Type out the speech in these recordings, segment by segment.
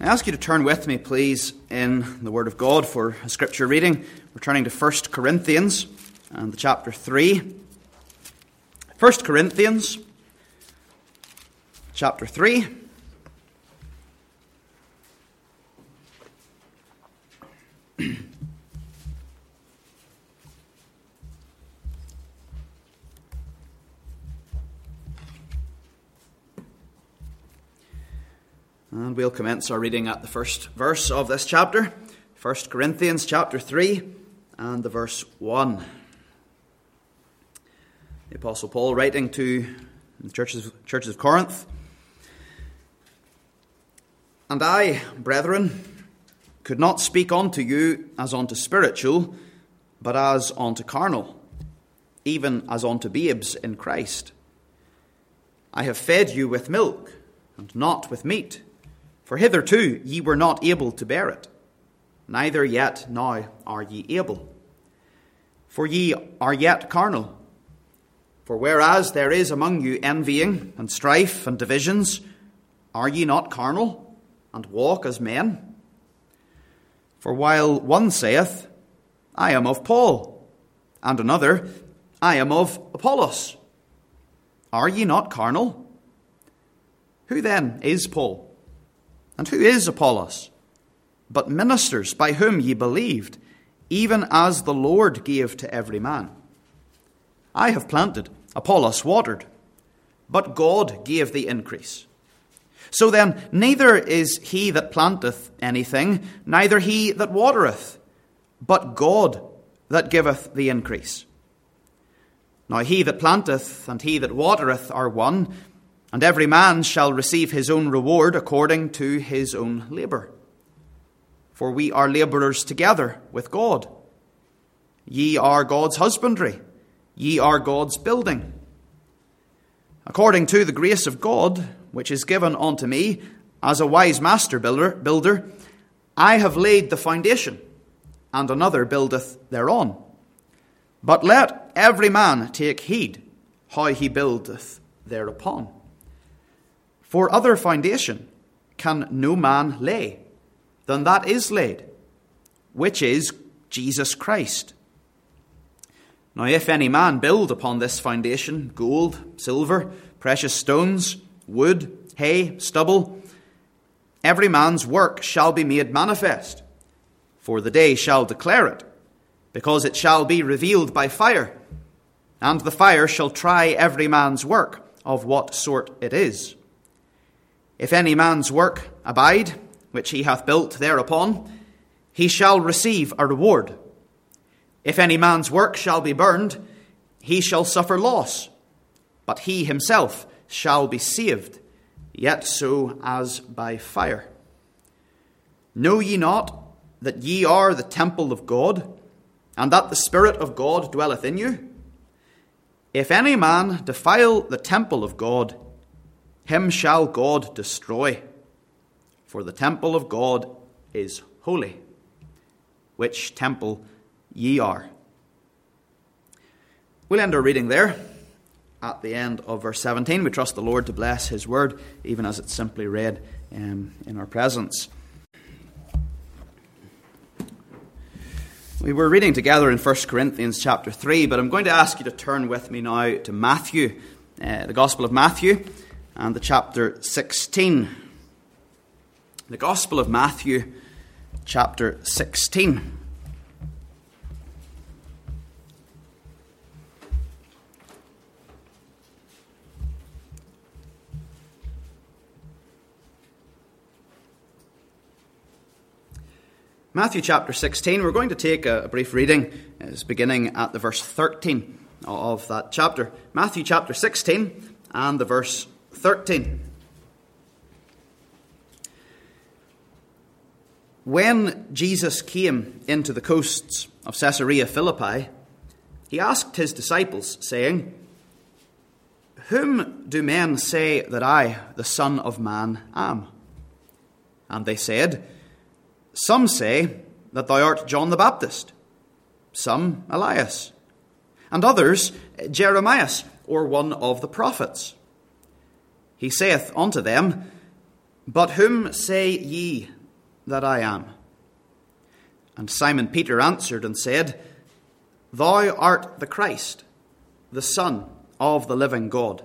I ask you to turn with me, please, in the Word of God for a scripture reading. We're turning to 1 Corinthians and the chapter 3. 1 Corinthians chapter 3. And we'll commence our reading at the first verse of this chapter, 1 Corinthians chapter 3 and the verse 1. The Apostle Paul writing to the churches of Corinth. And I, brethren, could not speak unto you as unto spiritual, but as unto carnal, even as unto babes in Christ. I have fed you with milk, and not with meat, for hitherto ye were not able to bear it, neither yet now are ye able. For ye are yet carnal. For whereas there is among you envying and strife and divisions, are ye not carnal, and walk as men? For while one saith, I am of Paul, and another, I am of Apollos, are ye not carnal? Who then is Paul? And who is Apollos? But ministers by whom ye believed, even as the Lord gave to every man. I have planted, Apollos watered, but God gave the increase. So then, neither is he that planteth anything, neither he that watereth, but God that giveth the increase. Now he that planteth and he that watereth are one, and every man shall receive his own reward according to his own labour. For we are labourers together with God. Ye are God's husbandry, ye are God's building. According to the grace of God, which is given unto me, as a wise master builder, I have laid the foundation, and another buildeth thereon. But let every man take heed how he buildeth thereupon. For other foundation can no man lay than that is laid, which is Jesus Christ. Now if any man build upon this foundation gold, silver, precious stones, wood, hay, stubble, every man's work shall be made manifest, for the day shall declare it, because it shall be revealed by fire, and the fire shall try every man's work of what sort it is. If any man's work abide, which he hath built thereupon, he shall receive a reward. If any man's work shall be burned, he shall suffer loss, but he himself shall be saved, yet so as by fire. Know ye not that ye are the temple of God, and that the Spirit of God dwelleth in you? If any man defile the temple of God, him shall God destroy. For the temple of God is holy, which temple ye are. We'll end our reading there at the end of verse 17. We trust the Lord to bless his word, even as it's simply read in our presence. We were reading together in 1 Corinthians chapter 3, but I'm going to ask you to turn with me now to Matthew, the Gospel of Matthew, and the chapter 16. The Gospel of Matthew, chapter 16. Matthew chapter 16, we're going to take a brief reading. It's beginning at the verse 13 of that chapter. Matthew chapter 16 and the verse 13. When Jesus came into the coasts of Caesarea Philippi, he asked his disciples, saying, Whom do men say that I, the Son of Man, am? And they said, Some say that thou art John the Baptist, some Elias, and others Jeremias, or one of the prophets. He saith unto them, But whom say ye that I am? And Simon Peter answered and said, Thou art the Christ, the Son of the living God.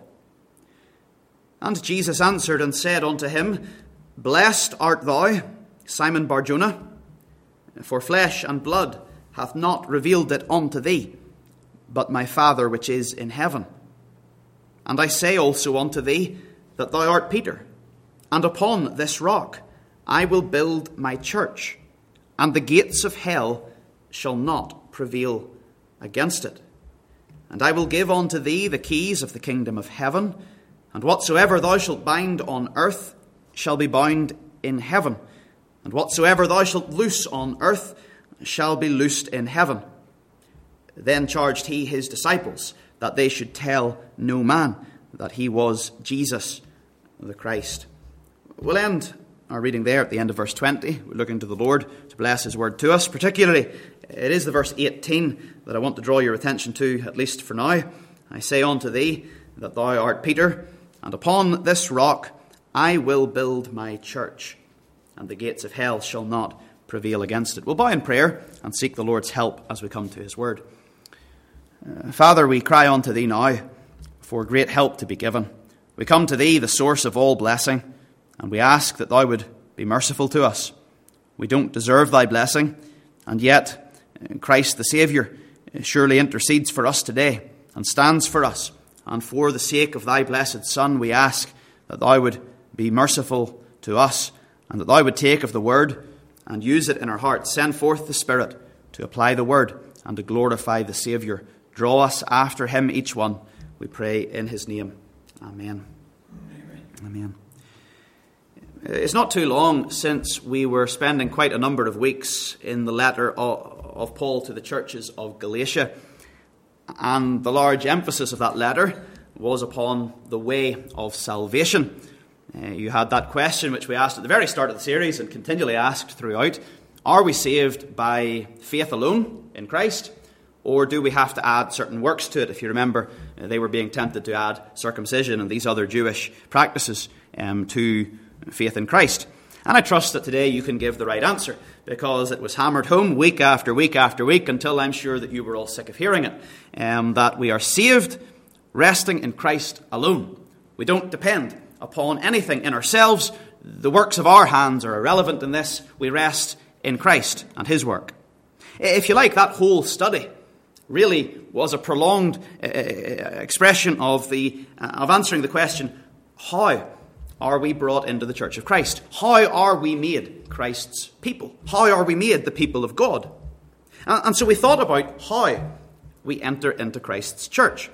And Jesus answered and said unto him, Blessed art thou, Simon Bar-Jonah, for flesh and blood hath not revealed it unto thee, but my Father which is in heaven. And I say also unto thee, that thou art Peter, and upon this rock I will build my church, and the gates of hell shall not prevail against it. And I will give unto thee the keys of the kingdom of heaven, and whatsoever thou shalt bind on earth shall be bound in heaven, and whatsoever thou shalt loose on earth shall be loosed in heaven. Then charged he his disciples that they should tell no man that he was Jesus the Christ. We'll end our reading there at the end of verse 20. We're looking to the Lord to bless his word to us. Particularly, it is the verse 18 that I want to draw your attention to, at least for now. I say unto thee that thou art Peter, and upon this rock I will build my church, and the gates of hell shall not prevail against it. We'll bow in prayer and seek the Lord's help as we come to his word. Father, we cry unto thee now for great help to be given. We come to thee, the source of all blessing, and we ask that thou would be merciful to us. We don't deserve thy blessing, and yet Christ the Saviour surely intercedes for us today and stands for us. And for the sake of thy blessed Son, we ask that thou would be merciful to us, and that thou would take of the word and use it in our hearts. Send forth the Spirit to apply the word and to glorify the Saviour. Draw us after him, each one, we pray in his name. Amen. Amen. It's not too long since we were spending quite a number of weeks in the letter of Paul to the churches of Galatia. And the large emphasis of that letter was upon the way of salvation. You had that question which we asked at the very start of the series and continually asked throughout. Are we saved by faith alone in Christ? Or do we have to add certain works to it? If you remember, they were being tempted to add circumcision and these other Jewish practices to faith in Christ. And I trust that today you can give the right answer, because it was hammered home week after week after week until I'm sure that you were all sick of hearing it, that we are saved resting in Christ alone. We don't depend upon anything in ourselves. The works of our hands are irrelevant in this. We rest in Christ and his work. If you like, that whole study really was a prolonged expression of answering the question, how are we brought into the church of Christ? How are we made Christ's people? How are we made the people of God? And so we thought about how we enter into Christ's church.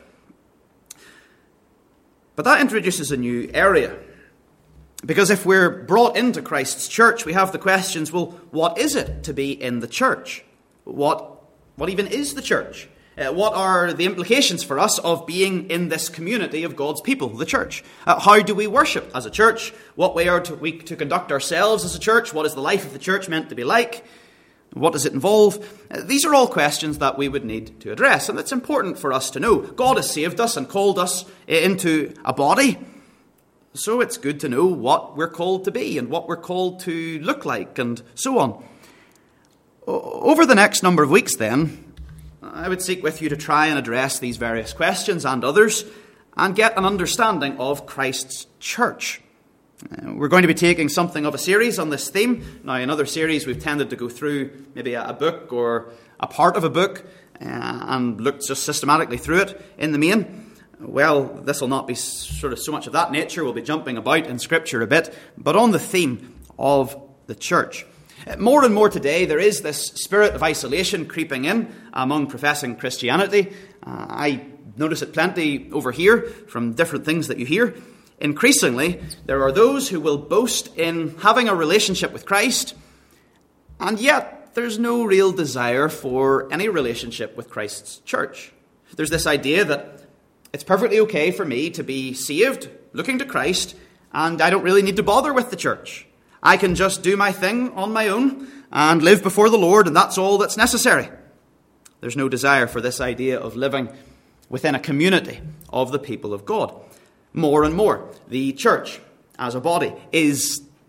But that introduces a new area. Because if we're brought into Christ's church, we have the questions, well, what is it to be in the church? What even is the church? What are the implications for us of being in this community of God's people, the church? How do we worship as a church? What way are we to conduct ourselves as a church? What is the life of the church meant to be like? What does it involve? These are all questions that we would need to address, and it's important for us to know. God has saved us and called us into a body, so it's good to know what we're called to be and what we're called to look like and so on. Over the next number of weeks, then, I would seek with you to try and address these various questions and others and get an understanding of Christ's church. We're going to be taking something of a series on this theme. Now, in other series, we've tended to go through maybe a book or a part of a book and look just systematically through it in the main. Well, this will not be sort of so much of that nature. We'll be jumping about in Scripture a bit, but on the theme of the church. More and more today, there is this spirit of isolation creeping in among professing Christianity. I notice it plenty over here from different things that you hear. Increasingly, there are those who will boast in having a relationship with Christ, and yet there's no real desire for any relationship with Christ's church. There's this idea that it's perfectly okay for me to be saved, looking to Christ, and I don't really need to bother with the church. I can just do my thing on my own and live before the Lord, and that's all that's necessary. There's no desire for this idea of living within a community of the people of God. More and more, the church as a body is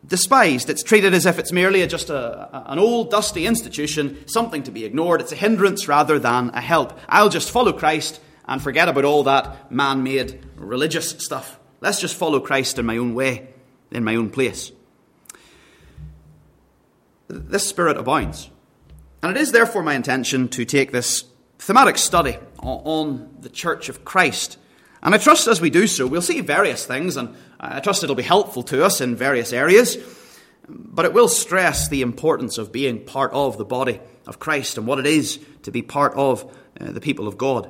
despised. It's treated as if it's merely just an old, dusty institution, something to be ignored. It's a hindrance rather than a help. I'll just follow Christ and forget about all that man-made religious stuff. Let's just follow Christ in my own way, in my own place. This spirit abounds. And it is therefore my intention to take this thematic study on the Church of Christ. And I trust as we do so, we'll see various things, and I trust it'll be helpful to us in various areas. But it will stress the importance of being part of the body of Christ and what it is to be part of the people of God.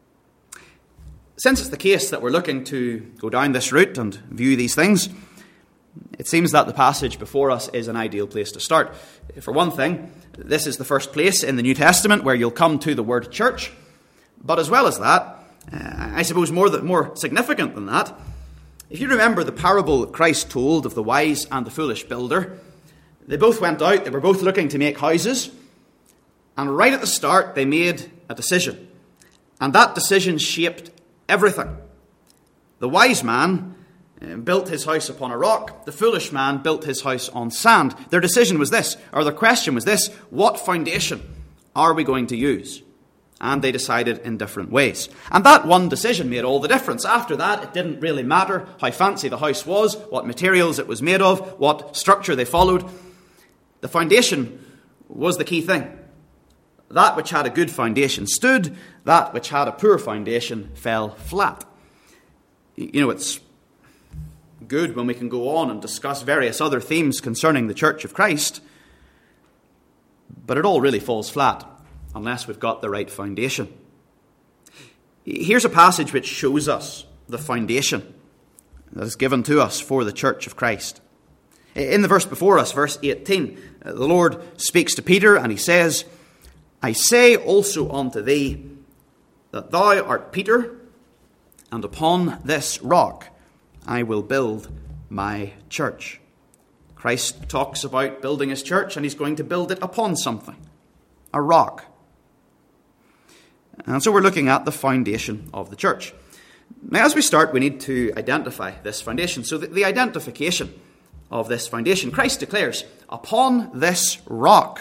Since it's the case that we're looking to go down this route and view these things, it seems that the passage before us is an ideal place to start. For one thing, this is the first place in the New Testament where you'll come to the word church. But as well as that, I suppose more significant than that, if you remember the parable that Christ told of the wise and the foolish builder, they both went out, they were both looking to make houses, and right at the start they made a decision. And that decision shaped everything. The wise man built his house upon a rock. The foolish man built his house on sand. Their decision was this, or their question was this: what foundation are we going to use? And they decided in different ways. And that one decision made all the difference. After that, it didn't really matter how fancy the house was, what materials it was made of, what structure they followed. The foundation was the key thing. That which had a good foundation stood. That which had a poor foundation fell flat. You know, it's good when we can go on and discuss various other themes concerning the Church of Christ, but it all really falls flat unless we've got the right foundation. Here's a passage which shows us the foundation that is given to us for the Church of Christ. In the verse before us, verse 18, the Lord speaks to Peter and he says, "I say also unto thee that thou art Peter, and upon this rock I will build my church." Christ talks about building his church, and he's going to build it upon something, a rock. And so we're looking at the foundation of the church. Now, as we start, we need to identify this foundation. So the identification of this foundation, Christ declares, "Upon this rock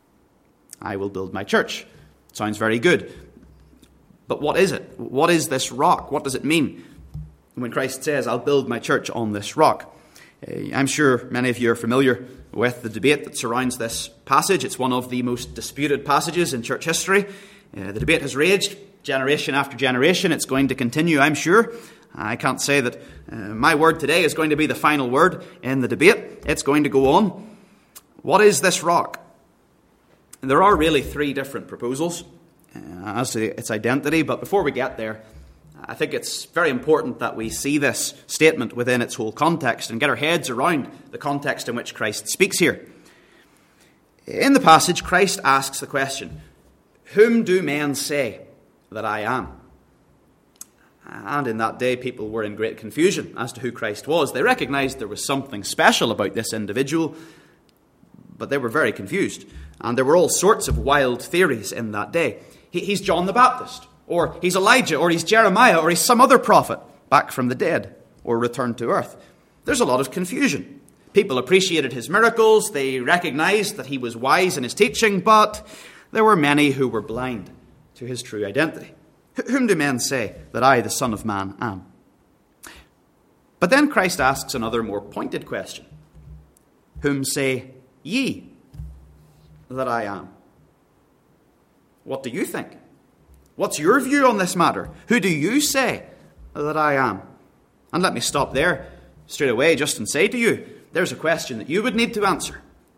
I will build my church." Sounds very good. But what is it? What is this rock? What does it mean when Christ says, "I'll build my church on this rock"? I'm sure many of you are familiar with the debate that surrounds this passage. It's one of the most disputed passages in church history. The debate has raged generation after generation. It's going to continue, I'm sure. I can't say that my word today is going to be the final word in the debate. It's going to go on. What is this rock? There are really three different proposals as to its identity, but before we get there, I think it's very important that we see this statement within its whole context and get our heads around the context in which Christ speaks here. In the passage, Christ asks the question, "Whom do men say that I am?" And in that day, people were in great confusion as to who Christ was. They recognized there was something special about this individual, but they were very confused. And there were all sorts of wild theories in that day. He's John the Baptist, or he's Elijah, or he's Jeremiah, or he's some other prophet back from the dead, or returned to earth. There's a lot of confusion. People appreciated his miracles. They recognized that he was wise in his teaching, but there were many who were blind to his true identity. Whom do men say that I, the Son of Man, am? But then Christ asks another more pointed question. Whom say ye that I am? What do you think? What's your view on this matter? Who do you say that I am? And let me stop there straight away just and say to you, there's a question that you would need to answer.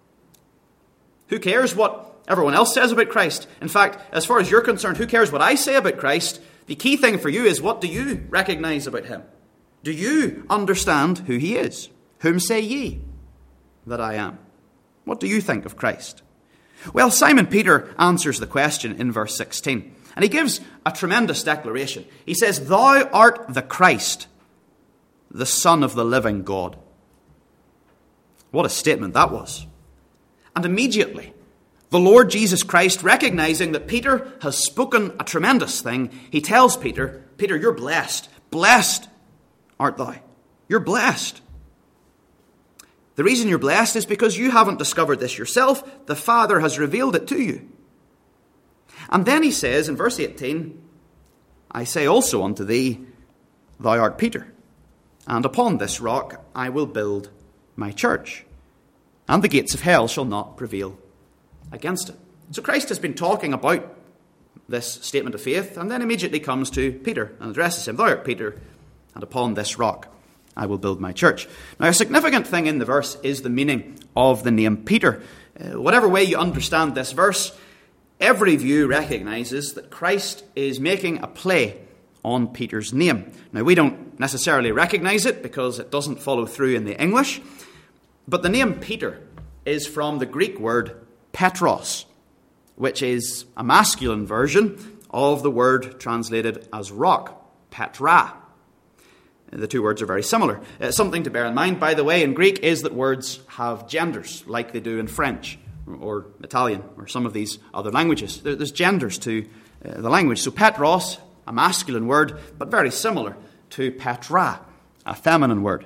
Who cares what everyone else says about Christ? In fact, as far as you're concerned, who cares what I say about Christ? The key thing for you is, what do you recognize about him? Do you understand who he is? Whom say ye that I am? What do you think of Christ? Well, Simon Peter answers the question in verse 16. And he gives a tremendous declaration. He says, "Thou art the Christ, the Son of the living God." What a statement that was. And immediately, the Lord Jesus Christ, recognizing that Peter has spoken a tremendous thing, he tells Peter, "Peter, you're blessed. Blessed art thou. You're blessed." The reason you're blessed is because you haven't discovered this yourself. The Father has revealed it to you. And then he says in verse 18, I say also unto thee, thou art Peter, and upon this rock I will build my church, and the gates of hell shall not prevail against it. So Christ has been talking about this statement of faith, and then immediately comes to Peter and addresses him, thou art Peter, and upon this rock I will build my church. Now, a significant thing in the verse is the meaning of the name Peter. Whatever way you understand this verse, every view recognizes that Christ is making a play on Peter's name. Now, we don't necessarily recognize it because it doesn't follow through in the English, but the name Peter is from the Greek word Petros, which is a masculine version of the word translated as rock, Petra. The two words are very similar. Something to bear in mind, by the way, in Greek is that words have genders, like they do in French or Italian or some of these other languages. There's genders to the language. So Petros, a masculine word, but very similar to Petra, a feminine word.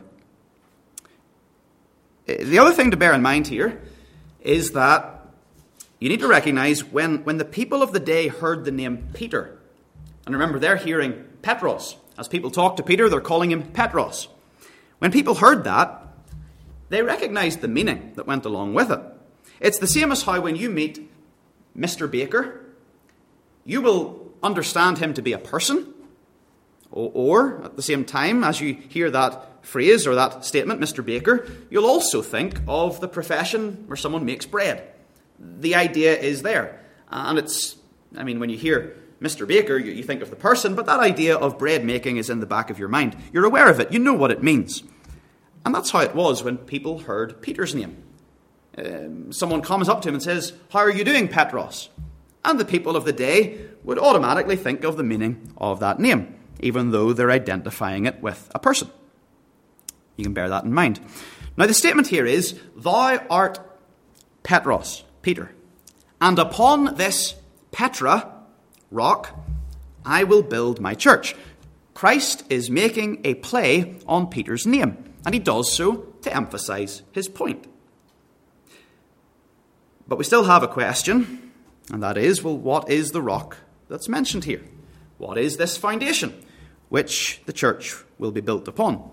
The other thing to bear in mind here is that you need to recognize when the people of the day heard the name Peter, and remember they're hearing Petros. As people talk to Peter, they're calling him Petros. When people heard that, they recognized the meaning that went along with it. It's the same as how when you meet Mr. Baker, you will understand him to be a person, or at the same time, as you hear that phrase or that statement, Mr. Baker, you'll also think of the profession where someone makes bread. The idea is there. And when you hear Mr. Baker, you think of the person, but that idea of bread making is in the back of your mind. You're aware of it. You know what it means. And that's how it was when people heard Peter's name. Someone comes up to him and says, how are you doing, Petros? And the people of the day would automatically think of the meaning of that name, even though they're identifying it with a person. You can bear that in mind. Now, the statement here is, thou art Petros, Peter, and upon this Petra, rock, I will build my church. Christ is making a play on Peter's name, and he does so to emphasize his point. But we still have a question, and that is, well, what is the rock that's mentioned here? What is this foundation which the church will be built upon?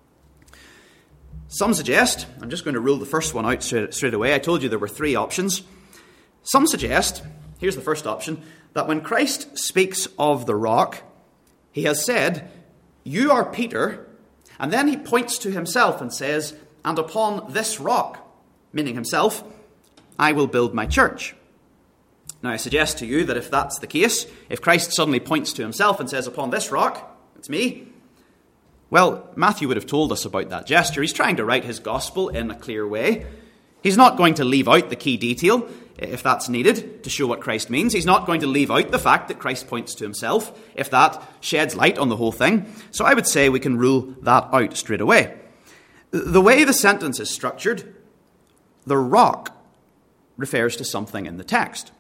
Some suggest, I'm just going to rule the first one out straight away. I told you there were three options. Some suggest, here's the first option, that when Christ speaks of the rock, he has said, you are Peter, and then he points to himself and says, and upon this rock, meaning himself, I will build my church. Now, I suggest to you that if that's the case, if Christ suddenly points to himself and says, upon this rock, it's me, well, Matthew would have told us about that gesture. He's trying to write his gospel in a clear way. He's not going to leave out the key detail, if that's needed, to show what Christ means. He's not going to leave out the fact that Christ points to himself, if that sheds light on the whole thing. So I would say we can rule that out straight away. The way the sentence is structured, the rock refers to something in the text.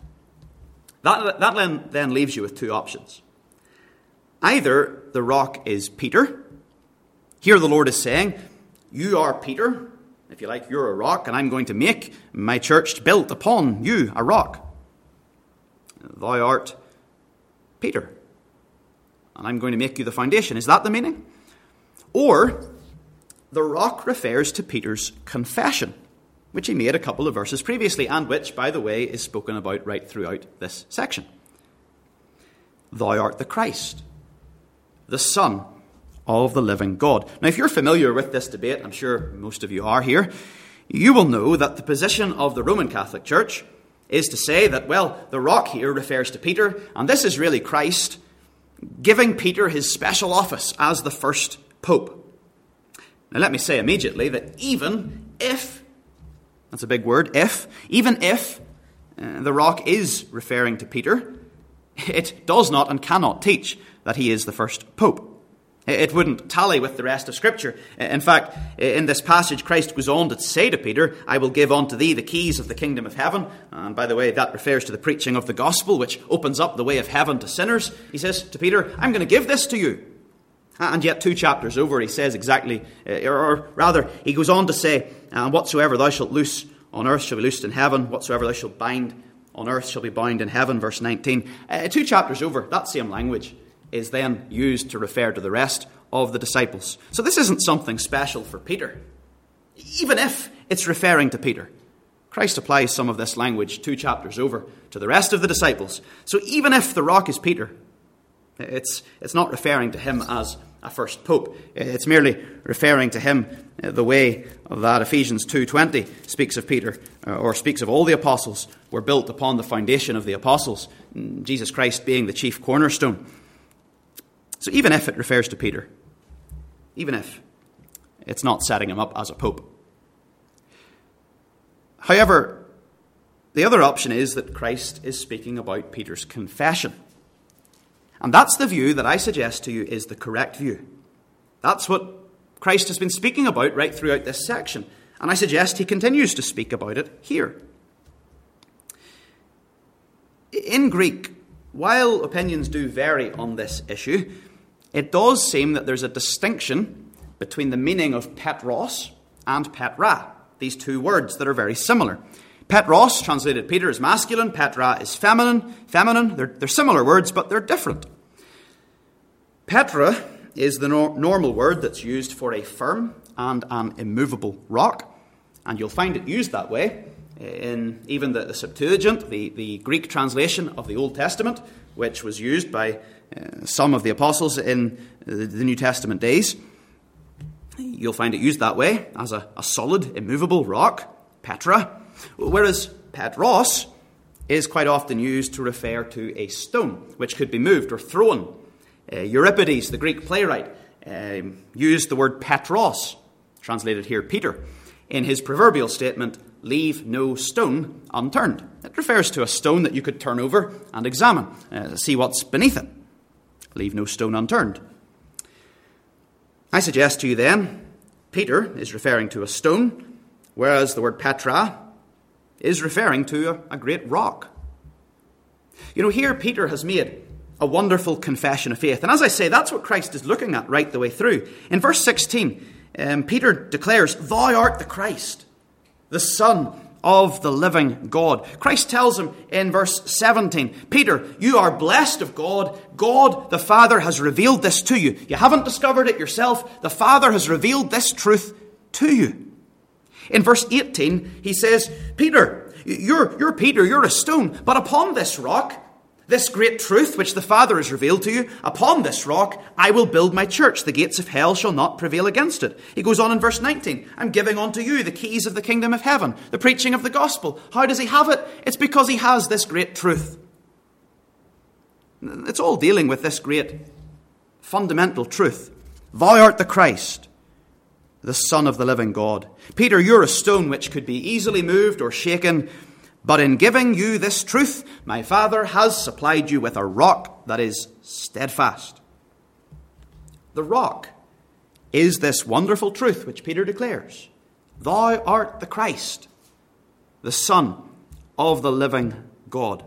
That then leaves you with two options. Either the rock is Peter. Here the Lord is saying, you are Peter. If you like, you're a rock, and I'm going to make my church built upon you, a rock. Thou art Peter, and I'm going to make you the foundation. Is that the meaning? Or the rock refers to Peter's confession, which he made a couple of verses previously, and which, by the way, is spoken about right throughout this section. Thou art the Christ, the Son of the living God. Now, if you're familiar with this debate, I'm sure most of you are here, you will know that the position of the Roman Catholic Church is to say that, well, the rock here refers to Peter, and this is really Christ giving Peter his special office as the first pope. Now, let me say immediately that even if, that's a big word, even if the rock is referring to Peter, it does not and cannot teach that he is the first pope. It wouldn't tally with the rest of Scripture. In fact, in this passage, Christ goes on to say to Peter, I will give unto thee the keys of the kingdom of heaven. And by the way, that refers to the preaching of the gospel, which opens up the way of heaven to sinners. He says to Peter, I'm going to give this to you. And yet 2 chapters over, he says exactly, or rather, he goes on to say, whatsoever thou shalt loose on earth shall be loosed in heaven. Whatsoever thou shalt bind on earth shall be bound in heaven, verse 19. 2 chapters over, that same language is then used to refer to the rest of the disciples. So this isn't something special for Peter. Even if it's referring to Peter, Christ applies some of this language 2 chapters over to the rest of the disciples. So even if the rock is Peter, it's not referring to him as a first pope. It's merely referring to him the way that Ephesians 2:20 speaks of Peter, or speaks of all the apostles, were built upon the foundation of the apostles, Jesus Christ being the chief cornerstone. So even if it refers to Peter, even if, it's not setting him up as a pope. However, the other option is that Christ is speaking about Peter's confession. And that's the view that I suggest to you is the correct view. That's what Christ has been speaking about right throughout this section. And I suggest he continues to speak about it here. In Greek, while opinions do vary on this issue, it does seem that there's a distinction between the meaning of Petros and Petra, these two words that are very similar. Petros, translated Peter, is masculine. Petra is feminine. They're similar words, but they're different. Petra is the normal word that's used for a firm and an immovable rock. And you'll find it used that way in even the Septuagint, the Greek translation of the Old Testament, which was used by some of the apostles in the New Testament days. You'll find it used that way, as a solid, immovable rock, Petra. Whereas Petros is quite often used to refer to a stone, which could be moved or thrown. Euripides, the Greek playwright, used the word Petros, translated here Peter, in his proverbial statement, "Leave no stone unturned." It refers to a stone that you could turn over and examine, see what's beneath it. Leave no stone unturned. I suggest to you then, Peter is referring to a stone, whereas the word Petra is referring to a great rock. You know, here Peter has made a wonderful confession of faith. And as I say, that's what Christ is looking at right the way through. In verse 16, Peter declares, "Thou art the Christ, the Son of the living God." Christ tells him in verse 17, "Peter, you are blessed of God. God the Father has revealed this to you. You haven't discovered it yourself. The Father has revealed this truth to you." In verse 18, he says, "Peter, you're Peter, you're a stone, but upon this rock, this great truth which the Father has revealed to you, upon this rock I will build my church. The gates of hell shall not prevail against it." He goes on in verse 19, "I'm giving unto you the keys of the kingdom of heaven," the preaching of the gospel. How does he have it? It's because he has this great truth. It's all dealing with this great fundamental truth. Thou art the Christ, the Son of the living God. Peter, you're a stone which could be easily moved or shaken, but in giving you this truth, my Father has supplied you with a rock that is steadfast. The rock is this wonderful truth which Peter declares. Thou art the Christ, the Son of the living God.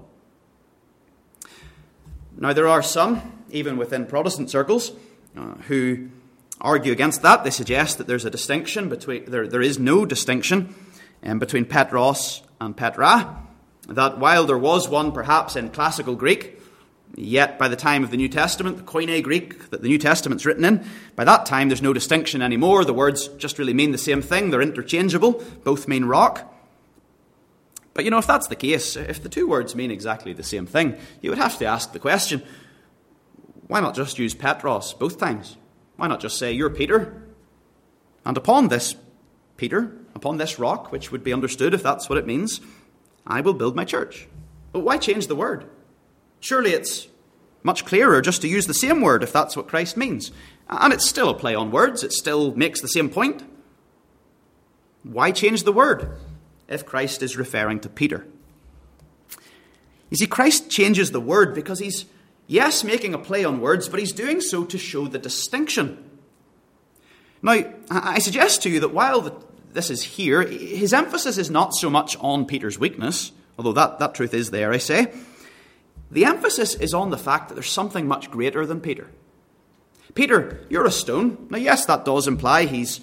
Now there are some, even within Protestant circles, who argue against that. They suggest that there's a distinction between, there is no distinction between Petros and Petra, that while there was one perhaps in classical Greek, yet by the time of the New Testament, the Koine Greek that the New Testament's written in, by that time there's no distinction anymore. The words just really mean the same thing. They're interchangeable. Both mean rock. But you know, if that's the case, if the two words mean exactly the same thing, you would have to ask the question, why not just use Petros both times? Why not just say, you're Peter, and upon this Peter, upon this rock, which would be understood if that's what it means, I will build my church. But why change the word? Surely it's much clearer just to use the same word if that's what Christ means. And it's still a play on words. It still makes the same point. Why change the word if Christ is referring to Peter? You see, Christ changes the word because he's, yes, making a play on words, but he's doing so to show the distinction. Now, I suggest to you that while this is here, his emphasis is not so much on Peter's weakness, although that truth is there, I say. The emphasis is on the fact that there's something much greater than Peter. Peter, you're a stone. Now, yes, that does imply he's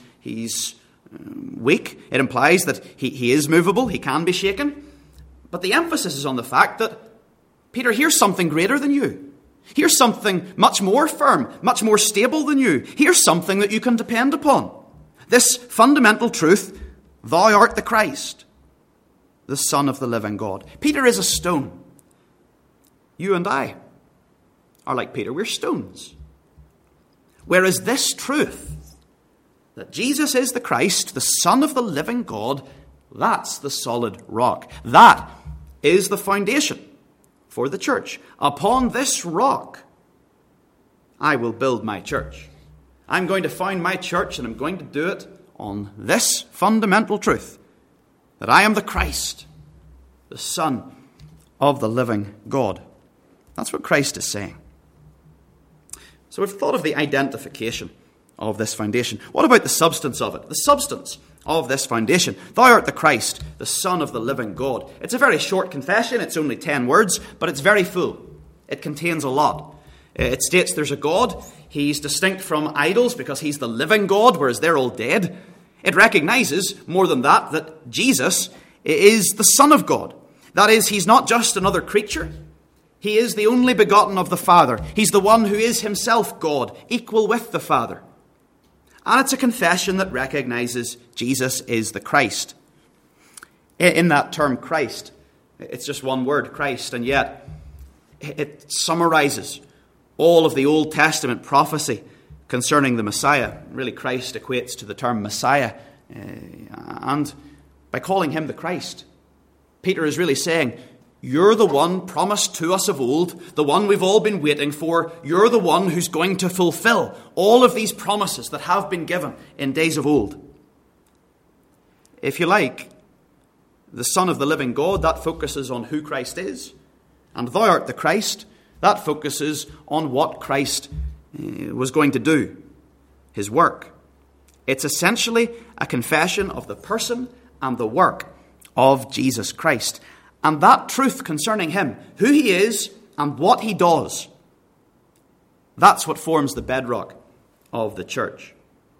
weak. It implies that he is movable. He can be shaken. But the emphasis is on the fact that, Peter, here's something greater than you. Here's something much more firm, much more stable than you. Here's something that you can depend upon. This fundamental truth, thou art the Christ, the Son of the living God. Peter is a stone. You and I are like Peter. We're stones. Whereas this truth, that Jesus is the Christ, the Son of the living God, that's the solid rock. That is the foundation for the church. Upon this rock, I will build my church. I'm going to found my church, and I'm going to do it on this fundamental truth, that I am the Christ, the Son of the living God. That's what Christ is saying. So we've thought of the identification of this foundation. What about the substance of it? The substance of this foundation. Thou art the Christ, the Son of the living God. It's a very short confession. It's only 10 words, but it's very full. It contains a lot. It states there's a God. He's distinct from idols because he's the living God, whereas they're all dead. It recognizes, more than that Jesus is the Son of God. That is, he's not just another creature. He is the only begotten of the Father. He's the one who is himself God, equal with the Father. And it's a confession that recognizes Jesus is the Christ. In that term, Christ, it's just one word, Christ, and yet it summarizes all of the Old Testament prophecy concerning the Messiah. Really, Christ equates to the term Messiah. And by calling him the Christ, Peter is really saying, you're the one promised to us of old, the one we've all been waiting for. You're the one who's going to fulfill all of these promises that have been given in days of old. If you like, the Son of the living God, that focuses on who Christ is. And thou art the Christ, that focuses on what Christ was going to do, his work. It's essentially a confession of the person and the work of Jesus Christ. And that truth concerning him, who he is and what he does, that's what forms the bedrock of the church.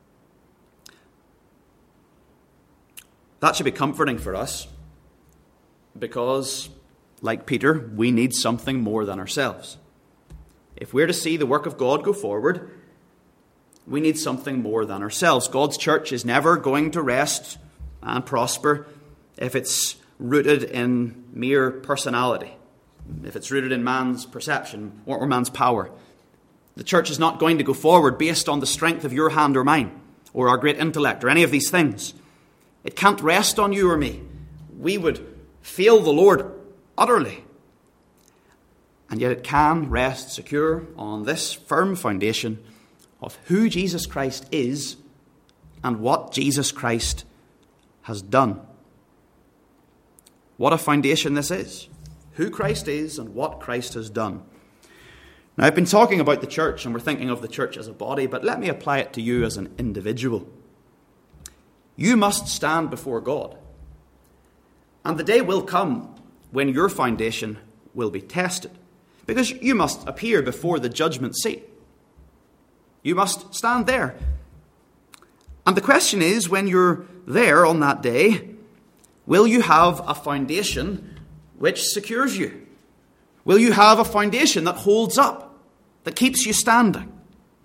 That should be comforting for us because, like Peter, we need something more than ourselves. If we're to see the work of God go forward, we need something more than ourselves. God's church is never going to rest and prosper if it's rooted in mere personality, if it's rooted in man's perception or man's power. The church is not going to go forward based on the strength of your hand or mine, or our great intellect, or any of these things. It can't rest on you or me. We would fail the Lord utterly. And yet it can rest secure on this firm foundation of who Jesus Christ is and what Jesus Christ has done. What a foundation this is. Who Christ is and what Christ has done. Now, I've been talking about the church, and we're thinking of the church as a body, but let me apply it to you as an individual. You must stand before God. And the day will come when your foundation will be tested, because you must appear before the judgment seat. You must stand there. And the question is, when you're there on that day, will you have a foundation which secures you? Will you have a foundation that holds up, that keeps you standing?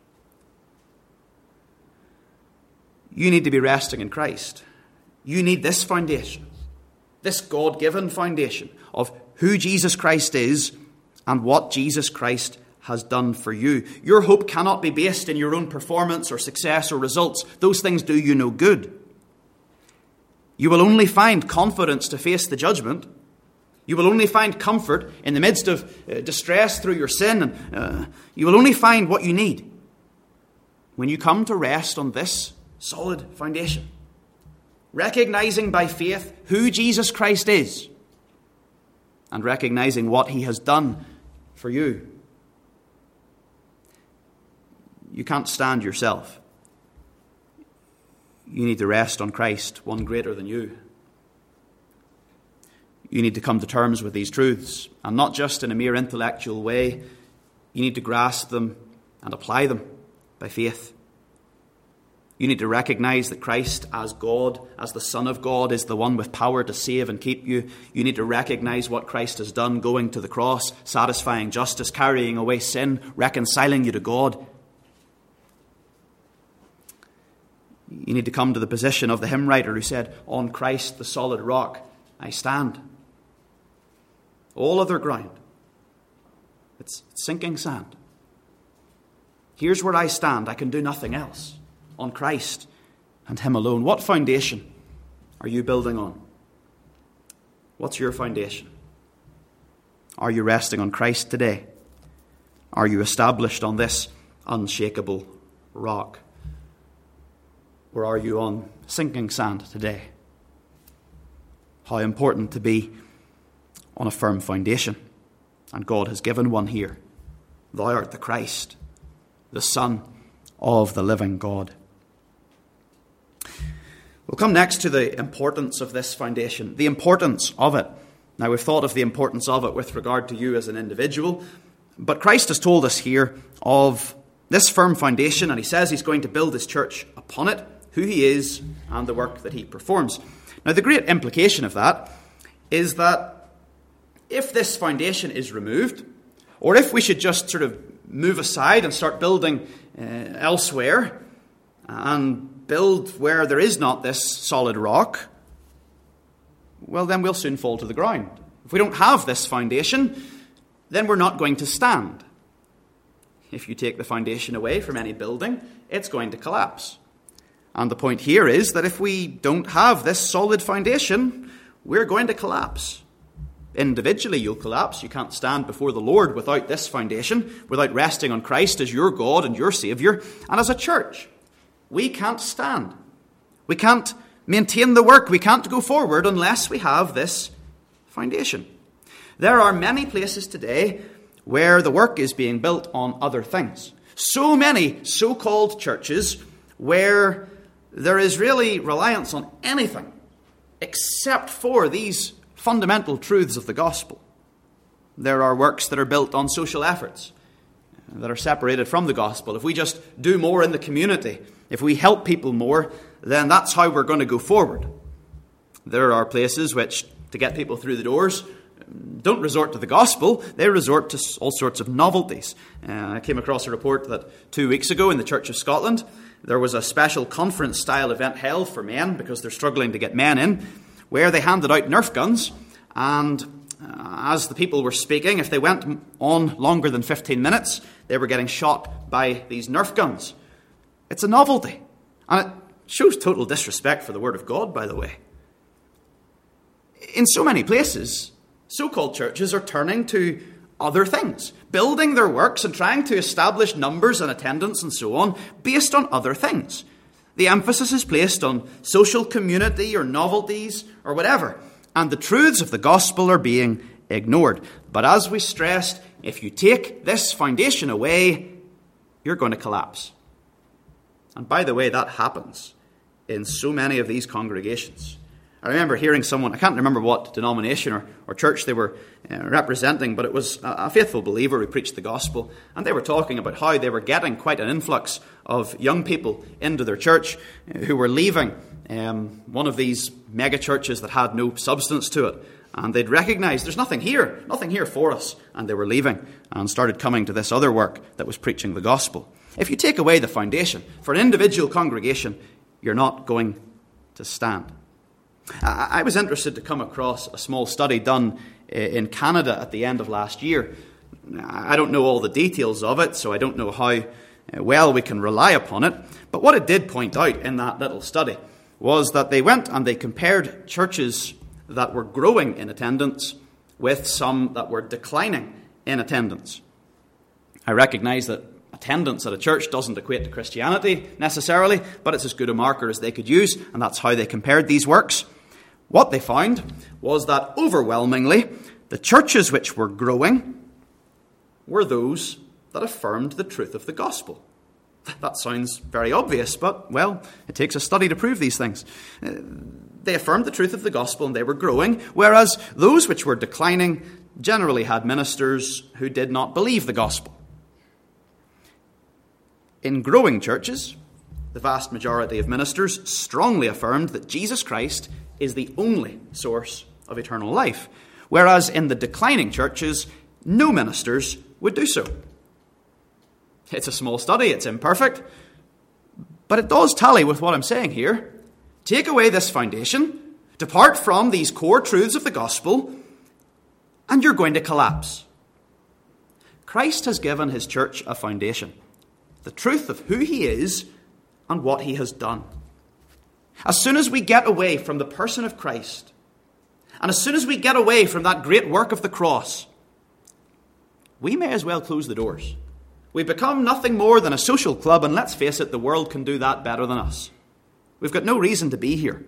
You need to be resting in Christ. You need this foundation, this God-given foundation of who Jesus Christ is and what Jesus Christ has done for you. Your hope cannot be based in your own performance or success or results. Those things do you no good. You will only find confidence to face the judgment. You will only find comfort in the midst of distress through your sin. And you will only find what you need when you come to rest on this solid foundation, recognizing by faith who Jesus Christ is and recognizing what he has done for you. You can't stand yourself. You need to rest on Christ, one greater than you. You need to come to terms with these truths, and not just in a mere intellectual way. You need to grasp them and apply them by faith. You need to recognize that Christ as God, as the Son of God, is the one with power to save and keep you. You need to recognize what Christ has done, going to the cross, satisfying justice, carrying away sin, reconciling you to God. You need to come to the position of the hymn writer who said, "On Christ, the solid rock, I stand. All other ground, it's sinking sand. Here's where I stand. I can do nothing else. On Christ and him alone." What foundation are you building on? What's your foundation? Are you resting on Christ today? Are you established on this unshakable rock? Or are you on sinking sand today? How important to be on a firm foundation. And God has given one here. Thou art the Christ, the Son of the living God. We'll come next to the importance of this foundation, the importance of it. Now, we've thought of the importance of it with regard to you as an individual, but Christ has told us here of this firm foundation, and he says he's going to build his church upon it, who he is and the work that he performs. Now, the great implication of that is that if this foundation is removed, or if we should just sort of move aside and start building elsewhere and build where there is not this solid rock, well, then we'll soon fall to the ground. If we don't have this foundation, then we're not going to stand. If you take the foundation away from any building, it's going to collapse. And the point here is that if we don't have this solid foundation, we're going to collapse. Individually, you'll collapse. You can't stand before the Lord without this foundation, without resting on Christ as your God and your Saviour. And as a church, we can't stand. We can't maintain the work. We can't go forward unless we have this foundation. There are many places today where the work is being built on other things. So many so-called churches where there is really reliance on anything except for these fundamental truths of the gospel. There are works that are built on social efforts that are separated from the gospel. If we just do more in the community, if we help people more, then that's how we're going to go forward. There are places which, to get people through the doors, don't resort to the gospel. They resort to all sorts of novelties. I came across a report that 2 weeks ago in the Church of Scotland, there was a special conference-style event held for men because they're struggling to get men in, where they handed out Nerf guns, and as the people were speaking, if they went on longer than 15 minutes, they were getting shot by these Nerf guns. It's a novelty, and it shows total disrespect for the Word of God, by the way. In so many places, so-called churches are turning to other things, building their works and trying to establish numbers and attendance and so on based on other things. The emphasis is placed on social community or novelties or whatever, and the truths of the gospel are being ignored. But as we stressed, if you take this foundation away, you're going to collapse. And by the way, that happens in so many of these congregations. I remember hearing someone, I can't remember what denomination or church they were representing, but it was a faithful believer who preached the gospel, and they were talking about how they were getting quite an influx of young people into their church who were leaving one of these mega churches that had no substance to it, and they'd recognized there's nothing here for us, and they were leaving and started coming to this other work that was preaching the gospel. If you take away the foundation for an individual congregation, you're not going to stand. I was interested to come across a small study done in Canada at the end of last year. I don't know all the details of it, so I don't know how well we can rely upon it. But what it did point out in that little study was that they went and they compared churches that were growing in attendance with some that were declining in attendance. I recognize that attendance at a church doesn't equate to Christianity necessarily, but it's as good a marker as they could use, and that's how they compared these works. What they found was that overwhelmingly, the churches which were growing were those that affirmed the truth of the gospel. That sounds very obvious, but, well, it takes a study to prove these things. They affirmed the truth of the gospel and they were growing, whereas those which were declining generally had ministers who did not believe the gospel. In growing churches, the vast majority of ministers strongly affirmed that Jesus Christ is the only source of eternal life, whereas in the declining churches, no ministers would do so. It's a small study, it's imperfect, but it does tally with what I'm saying here. Take away this foundation, depart from these core truths of the gospel, and you're going to collapse. Christ has given his church a foundation, the truth of who he is and what he has done. As soon as we get away from the person of Christ, and as soon as we get away from that great work of the cross, we may as well close the doors. We become nothing more than a social club, and let's face it, the world can do that better than us. We've got no reason to be here.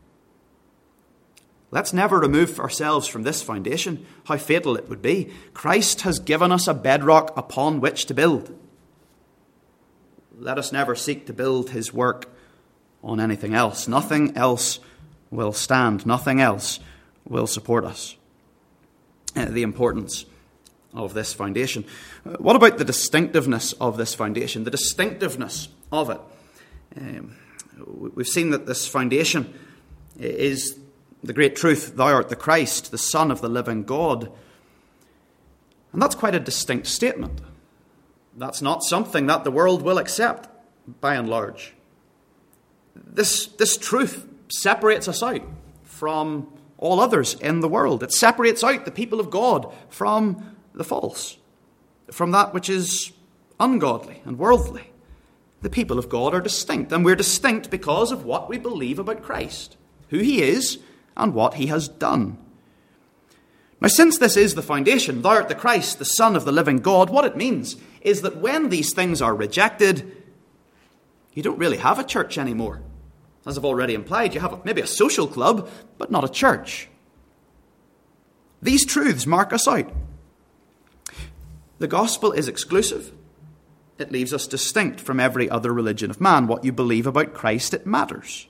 Let's never remove ourselves from this foundation. How fatal it would be. Christ has given us a bedrock upon which to build. Let us never seek to build his work on anything else. Nothing else will stand. Nothing else will support us. The importance of this foundation. What about the distinctiveness of this foundation? The distinctiveness of it. We've seen that this foundation is the great truth, thou art the Christ, the Son of the living God. And that's quite a distinct statement. That's not something that the world will accept, by and large. This truth separates us out from all others in the world. It separates out the people of God from the false, from that which is ungodly and worldly. The people of God are distinct, and we're distinct because of what we believe about Christ, who he is and what he has done. Now, since this is the foundation, thou art the Christ, the Son of the living God, what it means is that when these things are rejected, you don't really have a church anymore. As I've already implied, you have maybe a social club, but not a church. These truths mark us out. The gospel is exclusive. It leaves us distinct from every other religion of man. What you believe about Christ, it matters.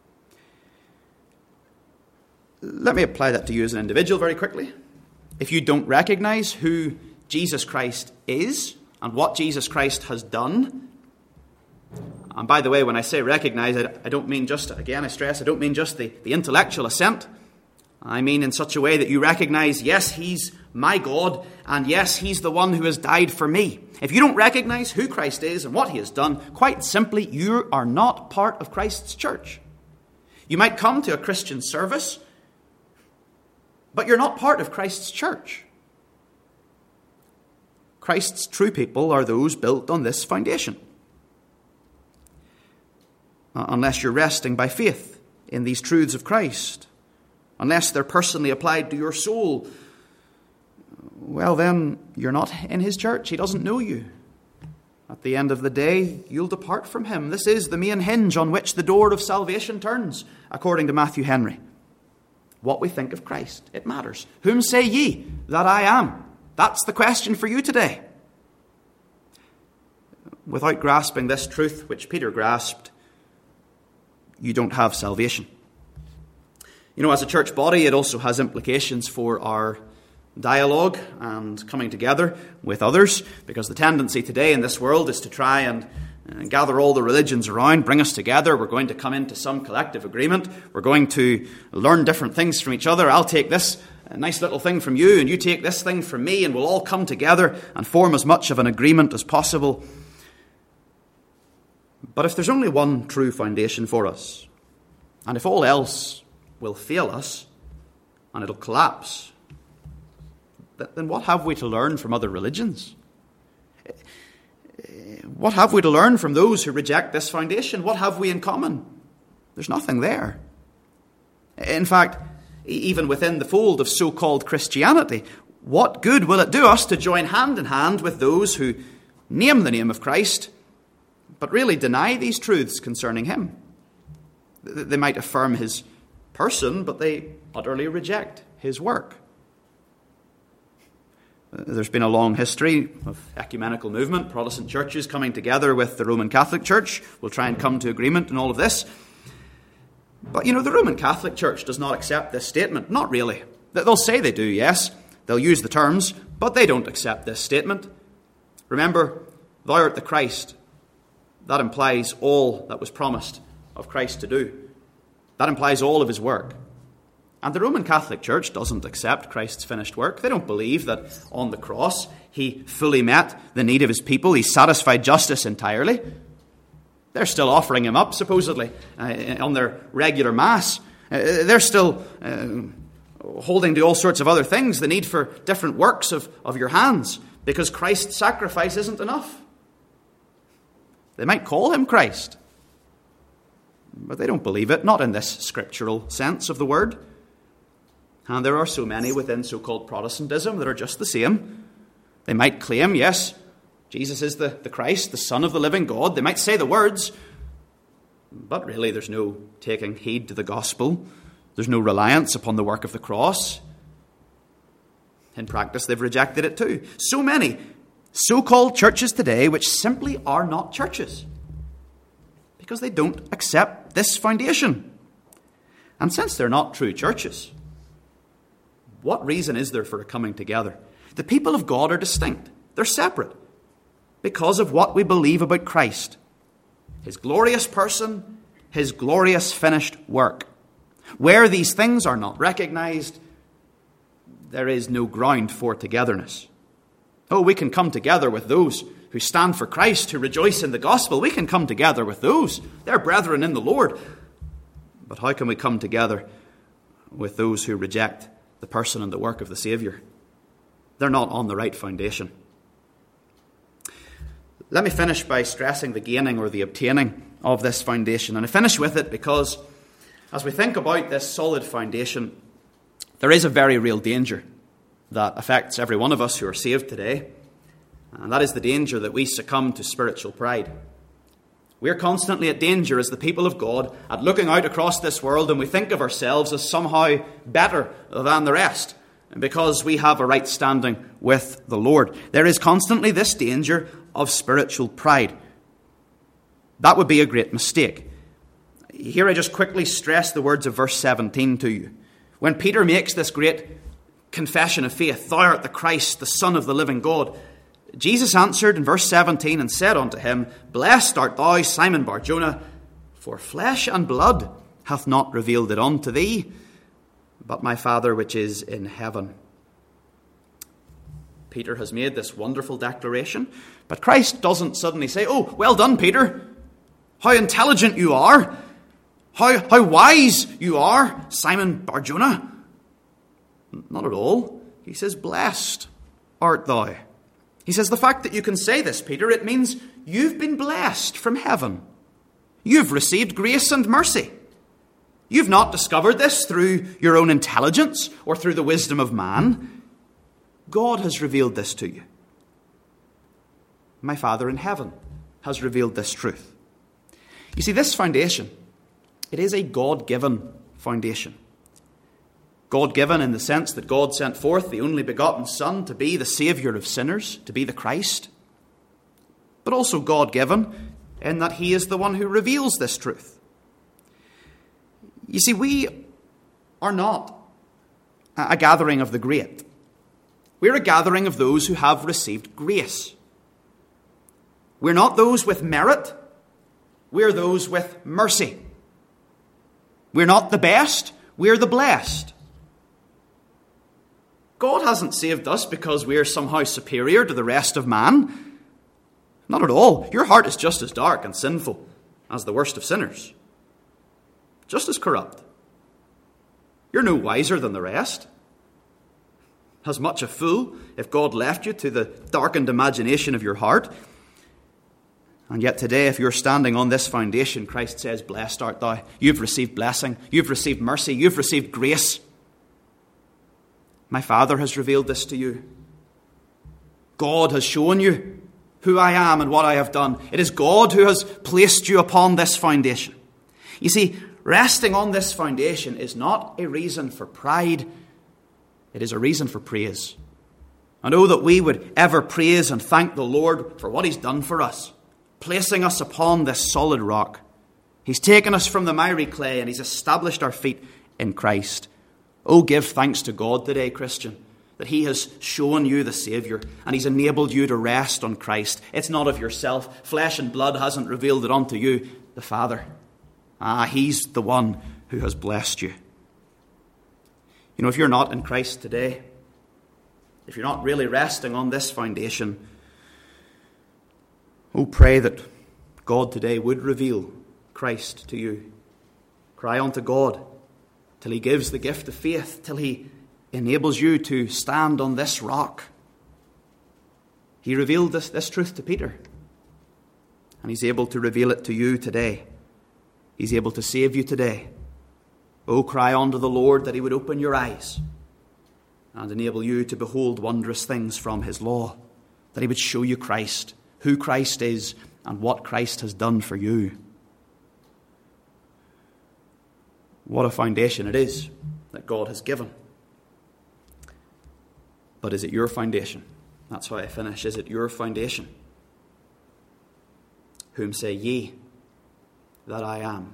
Let me apply that to you as an individual very quickly. If you don't recognize who Jesus Christ is and what Jesus Christ has done, and by the way, when I say recognize, I don't mean just, again I stress, I don't mean just the intellectual assent. I mean in such a way that you recognize, yes, he's my God, and yes, he's the one who has died for me. If you don't recognize who Christ is and what he has done, quite simply, you are not part of Christ's church. You might come to a Christian service, but you're not part of Christ's church. Christ's true people are those built on this foundation. Unless you're resting by faith in these truths of Christ, unless they're personally applied to your soul, well then, you're not in his church. He doesn't know you. At the end of the day, you'll depart from him. This is the main hinge on which the door of salvation turns, according to Matthew Henry. What we think of Christ, it matters. Whom say ye that I am? That's the question for you today. Without grasping this truth which Peter grasped, you don't have salvation. You know, as a church body, it also has implications for our dialogue and coming together with others, because the tendency today in this world is to try and gather all the religions around, bring us together. We're going to come into some collective agreement. We're going to learn different things from each other. I'll take this nice little thing from you, and you take this thing from me, and we'll all come together and form as much of an agreement as possible. But if there's only one true foundation for us, and if all else will fail us, and it'll collapse, then what have we to learn from other religions? What have we to learn from those who reject this foundation? What have we in common? There's nothing there. In fact, even within the fold of so-called Christianity, what good will it do us to join hand in hand with those who name the name of Christ, but really deny these truths concerning him? They might affirm his person, but they utterly reject his work. There's been a long history of ecumenical movement, Protestant churches coming together with the Roman Catholic Church. We'll try and come to agreement in all of this. But, you know, the Roman Catholic Church does not accept this statement. Not really. They'll say they do, yes. They'll use the terms, but they don't accept this statement. Remember, thou art the Christ, that implies all that was promised of Christ to do. That implies all of his work. And the Roman Catholic Church doesn't accept Christ's finished work. They don't believe that on the cross he fully met the need of his people. He satisfied justice entirely. They're still offering him up, supposedly, on their regular Mass. They're still holding to all sorts of other things, the need for different works of your hands, because Christ's sacrifice isn't enough. They might call him Christ, but they don't believe it, not in this scriptural sense of the word. And there are so many within so-called Protestantism that are just the same. They might claim, yes, Jesus is the Christ, the Son of the living God. They might say the words, but really there's no taking heed to the gospel. There's no reliance upon the work of the cross. In practice, they've rejected it too. So many so-called churches today which simply are not churches because they don't accept this foundation. And since they're not true churches, what reason is there for a coming together? The people of God are distinct. They're separate because of what we believe about Christ. His glorious person, his glorious finished work. Where these things are not recognized, there is no ground for togetherness. Oh, we can come together with those who stand for Christ, who rejoice in the gospel. We can come together with those. They're brethren in the Lord. But how can we come together with those who reject the person and the work of the Saviour? They're not on the right foundation. Let me finish by stressing the gaining or the obtaining of this foundation. And I finish with it because as we think about this solid foundation, there is a very real danger that affects every one of us who are saved today. And that is the danger that we succumb to spiritual pride. We're constantly at danger as the people of God at looking out across this world, and we think of ourselves as somehow better than the rest because we have a right standing with the Lord. There is constantly this danger of spiritual pride. That would be a great mistake. Here I just quickly stress the words of verse 17 to you. When Peter makes this great confession of faith, "Thou art the Christ, the Son of the living God," Jesus answered in verse 17 and said unto him, "Blessed art thou, Simon Bar-Jonah, for flesh and blood hath not revealed it unto thee, but my Father which is in heaven." Peter has made this wonderful declaration, but Christ doesn't suddenly say, "Oh, well done, Peter. How intelligent you are. How wise you are, Simon Bar-Jonah." Not at all. He says, "Blessed art thou." He says, the fact that you can say this, Peter, it means you've been blessed from heaven. You've received grace and mercy. You've not discovered this through your own intelligence or through the wisdom of man. God has revealed this to you. My Father in heaven has revealed this truth. You see, this foundation, it is a God-given foundation. God-given in the sense that God sent forth the only begotten Son to be the Saviour of sinners, to be the Christ. But also God-given in that he is the one who reveals this truth. You see, we are not a gathering of the great. We're a gathering of those who have received grace. We're not those with merit. We're those with mercy. We're not the best. We're the blessed. God hasn't saved us because we're somehow superior to the rest of man. Not at all. Your heart is just as dark and sinful as the worst of sinners. Just as corrupt. You're no wiser than the rest. As much a fool if God left you to the darkened imagination of your heart. And yet today, if you're standing on this foundation, Christ says, "Blessed art thou." You've received blessing. You've received mercy. You've received grace. My Father has revealed this to you. God has shown you who I am and what I have done. It is God who has placed you upon this foundation. You see, resting on this foundation is not a reason for pride. It is a reason for praise. And oh, that we would ever praise and thank the Lord for what he's done for us, placing us upon this solid rock. He's taken us from the miry clay and he's established our feet in Christ. Oh, give thanks to God today, Christian, that he has shown you the Saviour and he's enabled you to rest on Christ. It's not of yourself. Flesh and blood hasn't revealed it unto you. The Father. He's the one who has blessed you. You know, if you're not in Christ today, if you're not really resting on this foundation, pray that God today would reveal Christ to you. Cry unto God till he gives the gift of faith, till he enables you to stand on this rock. He revealed this truth to Peter, and he's able to reveal it to you today. He's able to save you today. Cry unto the Lord that he would open your eyes and enable you to behold wondrous things from his law, that he would show you Christ, who Christ is, and what Christ has done for you. What a foundation it is that God has given. But is it your foundation? That's how I finish. Is it your foundation? Whom say ye that I am?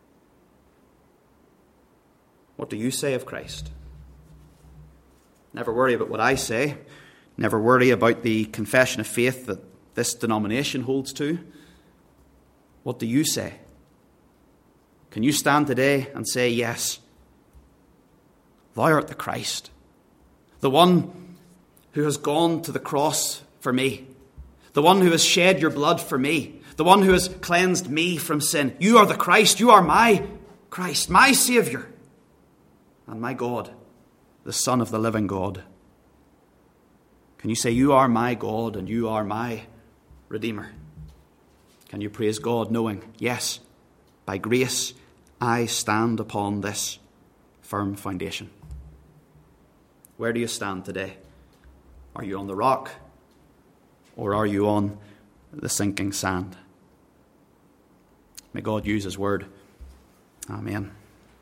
What do you say of Christ? Never worry about what I say. Never worry about the confession of faith that this denomination holds to. What do you say? Can you stand today and say, yes, thou art the Christ, the one who has gone to the cross for me, the one who has shed your blood for me, the one who has cleansed me from sin. You are the Christ. You are my Christ, my Saviour, and my God, the Son of the living God. Can you say, you are my God and you are my Redeemer? Can you praise God knowing, yes, by grace I stand upon this firm foundation? Where do you stand today? Are you on the rock or are you on the sinking sand? May God use his word. Amen.